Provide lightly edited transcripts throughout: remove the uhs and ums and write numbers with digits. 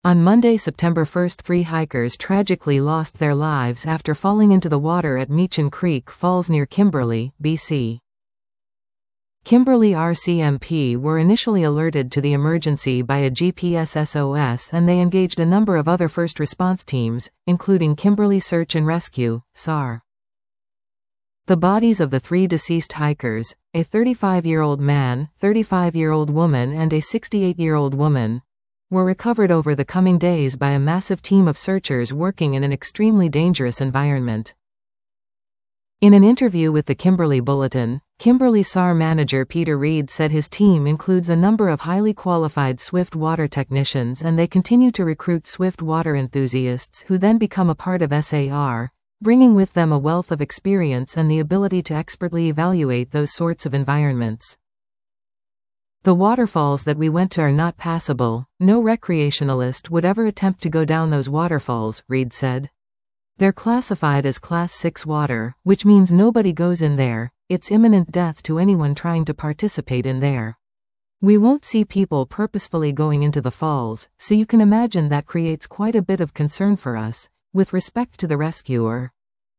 On Monday, September 1, 3 hikers tragically lost their lives after falling into the water at Meechin Creek Falls near Kimberley, BC. Kimberley RCMP were initially alerted to the emergency by a GPS SOS, and they engaged a number of other first response teams, including Kimberley Search and Rescue, SAR. The bodies of the 3 deceased hikers, a 35-year-old man, 35-year-old woman and a 68-year-old woman, were recovered over the coming days by a massive team of searchers working in an extremely dangerous environment. In an interview with the Kimberley Bulletin, Kimberley SAR manager Peter Reed said his team includes a number of highly qualified swift water technicians, and they continue to recruit swift water enthusiasts who then become a part of SAR, bringing with them a wealth of experience and the ability to expertly evaluate those sorts of environments. The waterfalls that we went to are not passable. No recreationalist would ever attempt to go down those waterfalls, Reed said. They're classified as Class 6 water, which means nobody goes in there. It's imminent death to anyone trying to participate in there. We won't see people purposefully going into the falls, so you can imagine that creates quite a bit of concern for us, with respect to the rescuer.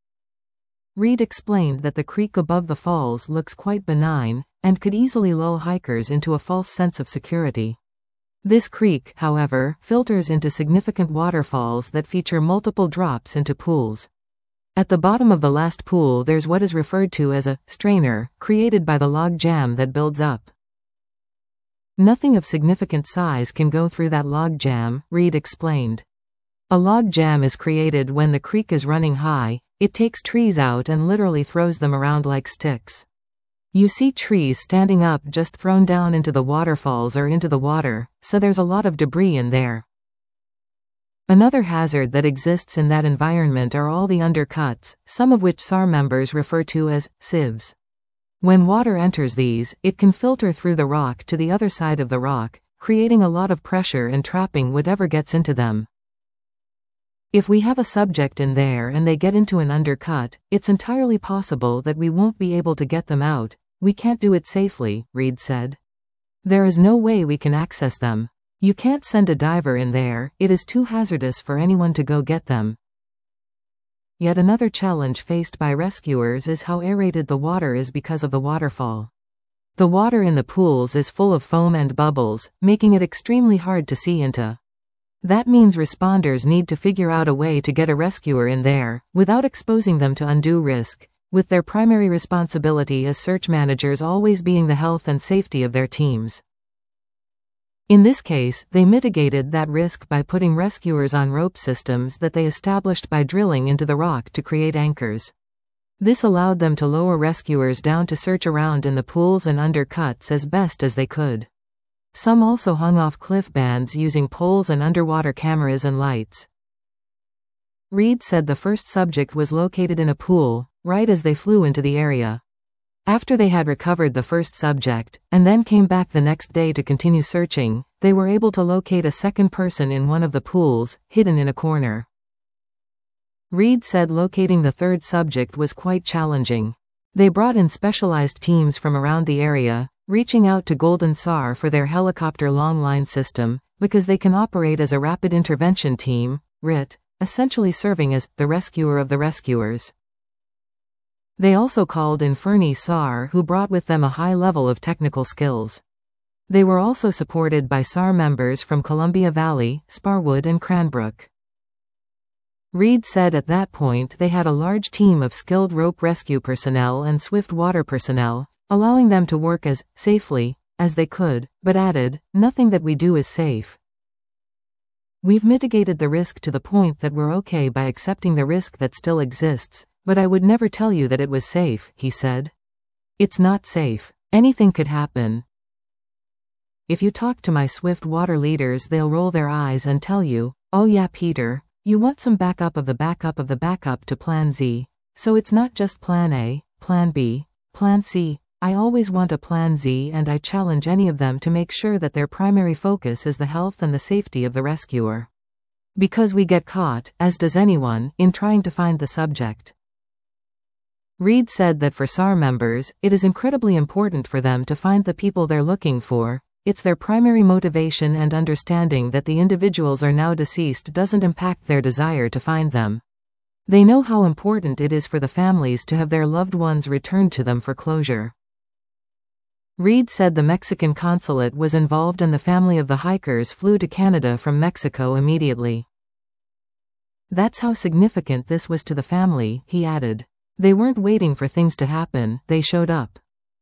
Reed explained that the creek above the falls looks quite benign, and could easily lull hikers into a false sense of security. This creek, however, filters into significant waterfalls that feature multiple drops into pools. At the bottom of the last pool there's what is referred to as a strainer, created by the log jam that builds up. Nothing of significant size can go through that log jam, Reed explained. A log jam is created when the creek is running high. It takes trees out and literally throws them around like sticks. You see trees standing up just thrown down into the waterfalls or into the water, so there's a lot of debris in there. Another hazard that exists in that environment are all the undercuts, some of which SAR members refer to as sieves. When water enters these, it can filter through the rock to the other side of the rock, creating a lot of pressure and trapping whatever gets into them. If we have a subject in there and they get into an undercut, it's entirely possible that we won't be able to get them out. We can't do it safely, Reed said. There is no way we can access them. You can't send a diver in there, it is too hazardous for anyone to go get them. Yet another challenge faced by rescuers is how aerated the water is because of the waterfall. The water in the pools is full of foam and bubbles, making it extremely hard to see into. That means responders need to figure out a way to get a rescuer in there, without exposing them to undue risk, with their primary responsibility as search managers always being the health and safety of their teams. In this case, they mitigated that risk by putting rescuers on rope systems that they established by drilling into the rock to create anchors. This allowed them to lower rescuers down to search around in the pools and undercuts as best as they could. Some also hung off cliff bands using poles and underwater cameras and lights. Reed said the first subject was located in a pool, right as they flew into the area. After they had recovered the first subject, and then came back the next day to continue searching, they were able to locate a second person in one of the pools, hidden in a corner. Reed said locating the third subject was quite challenging. They brought in specialized teams from around the area, reaching out to Golden SAR for their helicopter long line system, because they can operate as a rapid intervention team, RIT, essentially serving as the rescuer of the rescuers. They also called in Fernie SAR, who brought with them a high level of technical skills. They were also supported by SAR members from Columbia Valley, Sparwood and Cranbrook. Reed said at that point they had a large team of skilled rope rescue personnel and swift water personnel, allowing them to work as safely as they could, but added, "Nothing that we do is safe. We've mitigated the risk to the point that we're okay by accepting the risk that still exists, but I would never tell you that it was safe," he said. "It's not safe. Anything could happen. If you talk to my swift water leaders, they'll roll their eyes and tell you, 'Oh yeah, Peter, you want some backup of the backup of the backup to Plan Z. So it's not just Plan A, Plan B, Plan C. I always want a Plan Z, and I challenge any of them to make sure that their primary focus is the health and the safety of the rescuer. Because we get caught, as does anyone, in trying to find the subject." Reed said that for SAR members, it is incredibly important for them to find the people they're looking for. it's their primary motivation, and understanding that the individuals are now deceased doesn't impact their desire to find them. They know how important it is for the families to have their loved ones returned to them for closure. Reid said the Mexican consulate was involved and the family of the hikers flew to Canada from Mexico immediately. That's how significant this was to the family, he added. They weren't waiting for things to happen, they showed up.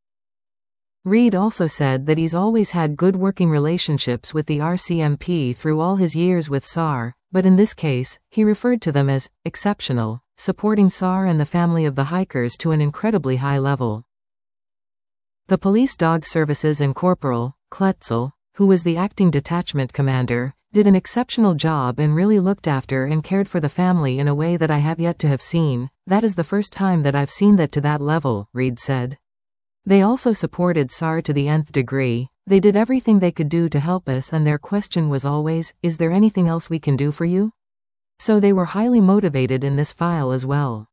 Reid also said that he's always had good working relationships with the RCMP through all his years with SAR, but in this case, he referred to them as exceptional, supporting SAR and the family of the hikers to an incredibly high level. The police dog services and Corporal Kletzel, who was the acting detachment commander, did an exceptional job and really looked after and cared for the family in a way that I have yet to have seen. That is the first time that I've seen that to that level, Reid said. They also supported SAR to the nth degree. They did everything they could do to help us, and their question was always, is there anything else we can do for you? So they were highly motivated in this file as well.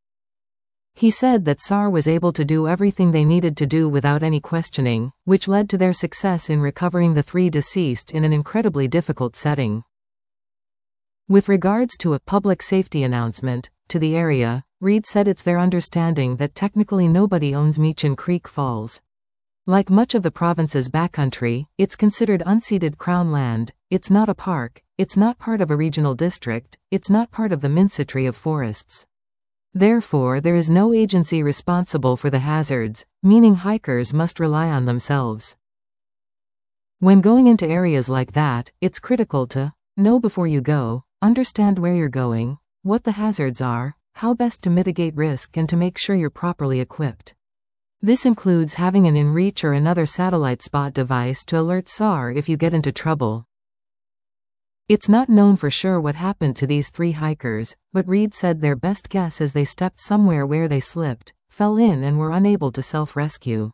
He said that SAR was able to do everything they needed to do without any questioning, which led to their success in recovering the 3 deceased in an incredibly difficult setting. With regards to a public safety announcement to the area, Reid said it's their understanding that technically nobody owns Meechin Creek Falls. Like much of the province's backcountry, it's considered unceded Crown land. It's not a park, it's not part of a regional district, it's not part of the Ministry of Forests. Therefore, there is no agency responsible for the hazards, meaning hikers must rely on themselves. When going into areas like that, it's critical to know before you go, understand where you're going, what the hazards are, how best to mitigate risk, and to make sure you're properly equipped. This includes having an InReach or another satellite spot device to alert SAR if you get into trouble. It's not known for sure what happened to these 3 hikers, but Reid said their best guess is they stepped somewhere where they slipped, fell in, and were unable to self-rescue.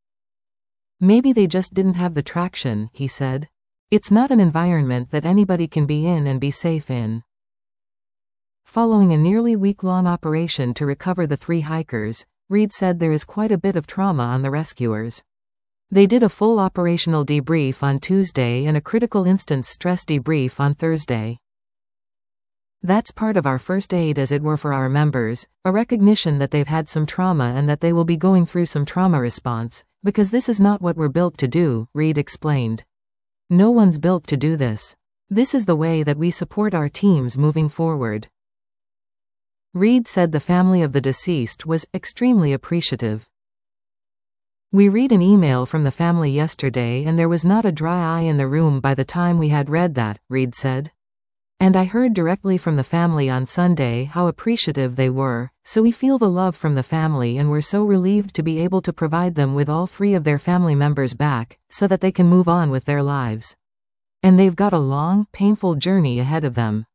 Maybe they just didn't have the traction, he said. It's not an environment that anybody can be in and be safe in. Following a nearly week-long operation to recover the 3 hikers, Reid said there is quite a bit of trauma on the rescuers. They did a full operational debrief on Tuesday and a critical instance stress debrief on Thursday. That's part of our first aid, as it were, for our members, a recognition that they've had some trauma and that they will be going through some trauma response, because this is not what we're built to do, Reid explained. No one's built to do this. This is the way that we support our teams moving forward. Reid said the family of the deceased was extremely appreciative. We read an email from the family yesterday and there was not a dry eye in the room by the time we had read that, Reid said. And I heard directly from the family on Sunday how appreciative they were, so we feel the love from the family and we're so relieved to be able to provide them with all 3 of their family members back, so that they can move on with their lives. And they've got a long, painful journey ahead of them.